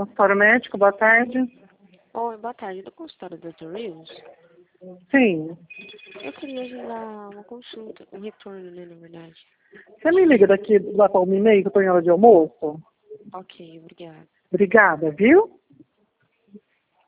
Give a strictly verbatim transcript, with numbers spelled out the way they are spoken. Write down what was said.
Consultório médico, boa tarde. Oi, boa tarde. Do consultório do doutor Rios? Sim. Eu queria agendar uma consulta, um retorno, né, na verdade. Você me liga daqui lá para o e-mail que eu estou em hora de almoço? Ok, obrigada. Obrigada, viu?